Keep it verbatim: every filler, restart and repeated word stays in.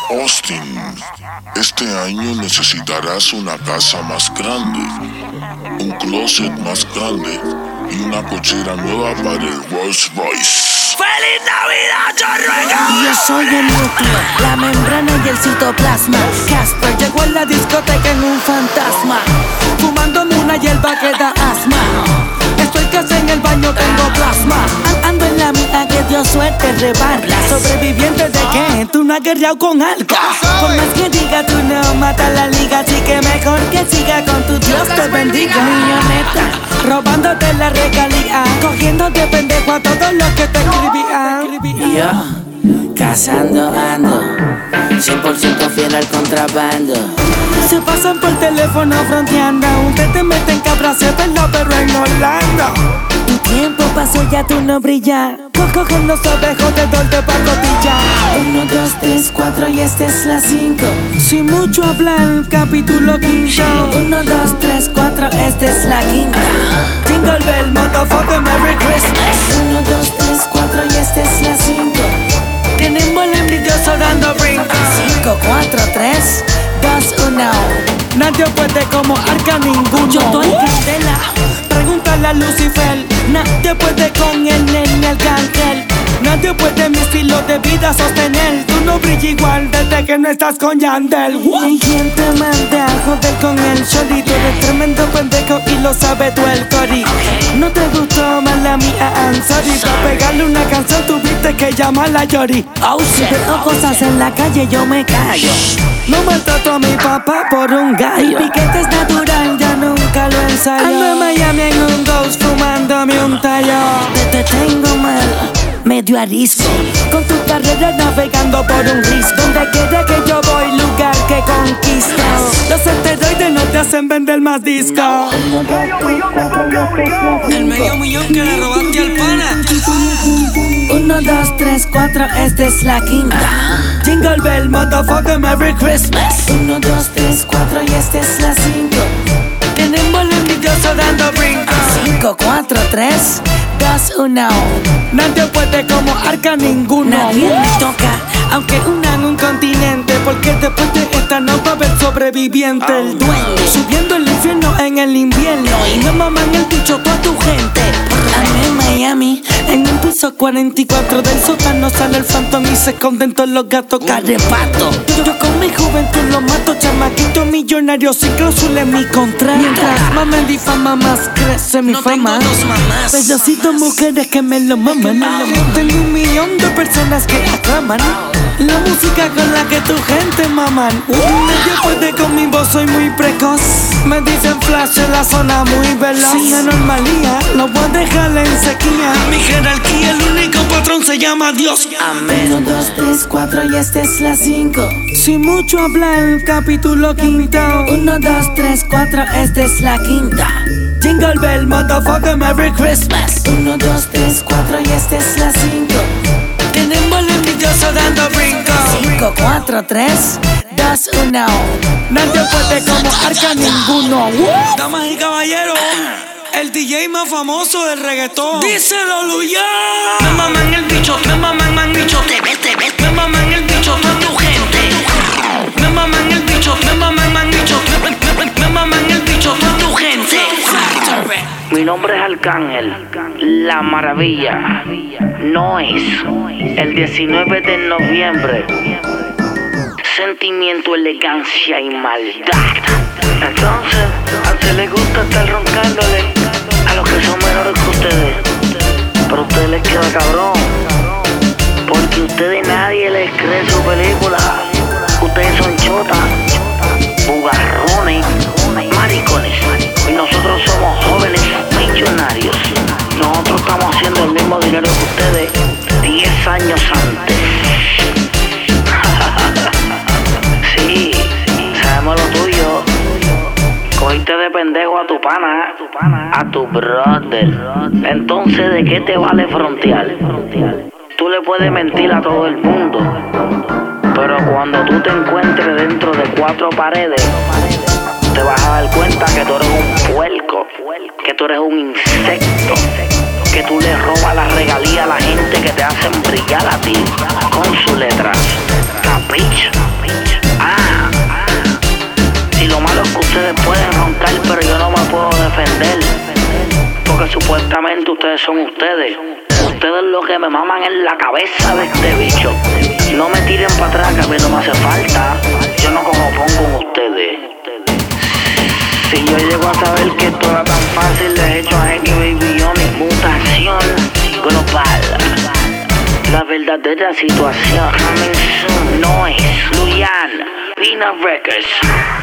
Austin, este año necesitarás una casa más grande, un closet más grande y una cochera nueva para el Rolls Royce. ¡Feliz Navidad, Chorrega! Yo soy el núcleo, la membrana y el citoplasma. Casper llegó en la discoteca en un fantasma, fumándome una hierba que da asma. Estoy casi en el baño, tengo plasma. Ando en la mía que Dios suerte rebarla. Sobreviviente de que tú no has guerreado con alga. Por más que diga tú no matas la liga, así que mejor que siga con tu Dios te bendiga. Milloneta, robándote la regalía, cogiendo de pendejo a todos los que te escribían. Yo, cazando ando, cien por ciento fiel al contrabando. Se pasan por teléfono fronteando, usted te mete en cabra, se peló pero en Orlando. Tu tiempo pasó, ya tú no brillas, cogen los ovejos de dor de pacotilla. Uno, dos, tres, cuatro y esta es la cinco. Sin mucho hablar, capítulo quinto. Uno, dos, tres, cuatro, esta es la quinta. Jingle bell, motherfucker, Merry Christmas. Uno, dos, tres, cuatro y esta es la cinco. Tenemos el envidioso dando brinco. Cinco, cuatro, tres, dos, uno. Nadie puede como arca ninguno. Yo doy candela, pregúntale a Lucifer. Nadie puede con el nene arcángel. Nadie puede mi estilo de vida sostener. Tú no brillas igual desde que no estás con Yandel. ¿Y quién te manda a joder con el shorty? Tú eres tremendo pendejo y lo sabe tú el cori. No te gustó más la mía, I'm sorry. Pa' pegarle una canción tuviste que llamarla Yori. Oh, si veo cosas en la calle yo me callo. No maltrato a mi papá por un gallo. El piquete es natural, yo nunca lo ensayo. Ando en Miami en un ghost fumándome un tallo. Te, te tengo mal, medio arisco, con tu carrera navegando por un risco. Donde quiera que yo voy, lugar que conquisto. Los esteroides no te hacen vender más discos. El medio millón que le robaste al pana. Uno, dos, tres, cuatro, esta es la quinta. Jingle bell, motherfucker, Merry Christmas. Uno, dos, tres, cuatro y esta es la cinco. Tenemos el envidioso dando brinco. Cinco, cuatro, tres, dos, uno. Nadie puede como arca ninguno. Nadie me toca, aunque unan un continente. Porque después de esta no va a haber sobreviviente. El duende subiendo el infierno en el invierno. Y no maman el bicho toda tu gente. Ando en Miami, en un piso cuarenta y cuatro del sótano sale el phantom y se esconden todos los gatos carrepato. Yo con mi juventud lo mato, chamaquito millonario sin cláusula en mi contrato. Mientras más me difama, más crece mi no fama. Tengo dos mamás. Pedacito mujeres que me lo maman. Tengo un millón de personas que aclaman la música con la que tu gente maman. Nadie puede con mi voz, soy muy precoz. Me dicen flash en la zona muy veloz. Sin anormalía, lo voy a dejar en sequía. Mi jerarquía, el único patrón se llama Dios. Amén. Uno, dos, tres, cuatro y esta es la cinco. Sin mucho hablar, capítulo quinto. Uno, dos, tres, cuatro, esta es la quinta. Jingle bell, motherfucker, Merry Christmas. Uno, dos, tres, cuatro y esta es la cinco. Tenemos el envidioso dando brinco. Cinco, cuatro, tres, dos, uno. Nadie puede como arca ninguno. Damas y caballeros, el D J más famoso del reggaetón. Díselo, Luya. Me maman el bicho, me maman el bicho, te ves, te ves. Me maman el bicho, toda tu gente. Me maman el bicho, me maman el bicho, me, me, me maman el bicho, toda tu gente. Mi nombre es Arcángel, la maravilla. No es el diecinueve de noviembre. Sentimiento, elegancia y maldad. Entonces, a usted le gusta estar roncándole a los que son menores que ustedes. Pero a ustedes les queda cabrón, porque ustedes nadie les cree su película. Ustedes son chotas, bugarrones, maricones. Y nosotros somos jóvenes millonarios. Nosotros estamos haciendo el mismo dinero que ustedes diez años antes. Sí, sabemos lo tuyo. Cogiste de pendejo a tu pana, a tu brother. Entonces, ¿de qué te vale frontear? Tú le puedes mentir a todo el mundo, pero cuando tú te encuentres dentro de cuatro paredes, te vas a dar cuenta que tú eres un puerco, que tú eres un insecto, que tú le robas la regalía a la gente que te hacen brillar a ti con sus letras. Capricho. simplemente ustedes son ustedes. Ustedes lo que me maman en la cabeza de este bicho. No me tiren para atrás, que a mí no me hace falta. Yo no como pongo con ustedes. Si yo llego a saber que esto era tan fácil, les he hecho a X Baby Yomi mutación global. La verdadera situación coming soon, Noise, Luyan, Pina Records.